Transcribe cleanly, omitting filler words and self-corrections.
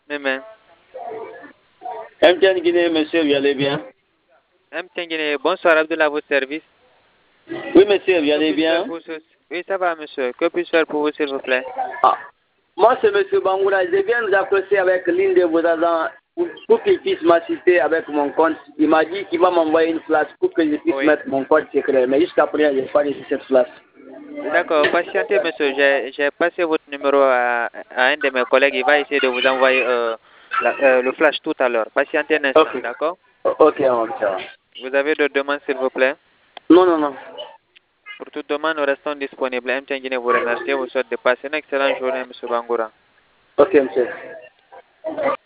Amen. MTN Guinée, monsieur, vous allez bien? MTN Guinée, bonsoir Abdullah, à votre service. Oui, monsieur, vous allez bien? Oui, ça va, monsieur. Que puis-je faire pour vous, s'il vous plaît? Ah. Moi, c'est monsieur Bangoura. Je viens nous approcher avec l'une de vos agents pour qu'il puisse m'assister avec mon compte. Il m'a dit qu'il va m'envoyer une flash pour que je puisse mettre mon code secret. Mais jusqu'à présent, je n'ai pas reçu cette flash. D'accord, patientez, monsieur. J'ai passé votre numéro à un de mes collègues. Il va essayer de vous envoyer le flash tout à l'heure. Patientez un instant, d'accord? Ok, monsieur. Vous avez d'autres demandes, s'il vous plaît? Non, non, non. Pour toute demande, nous restons disponibles. MTN Guinée vous remercie. Vous souhaite de passer une excellente journée, monsieur Bangoura. Ok, monsieur.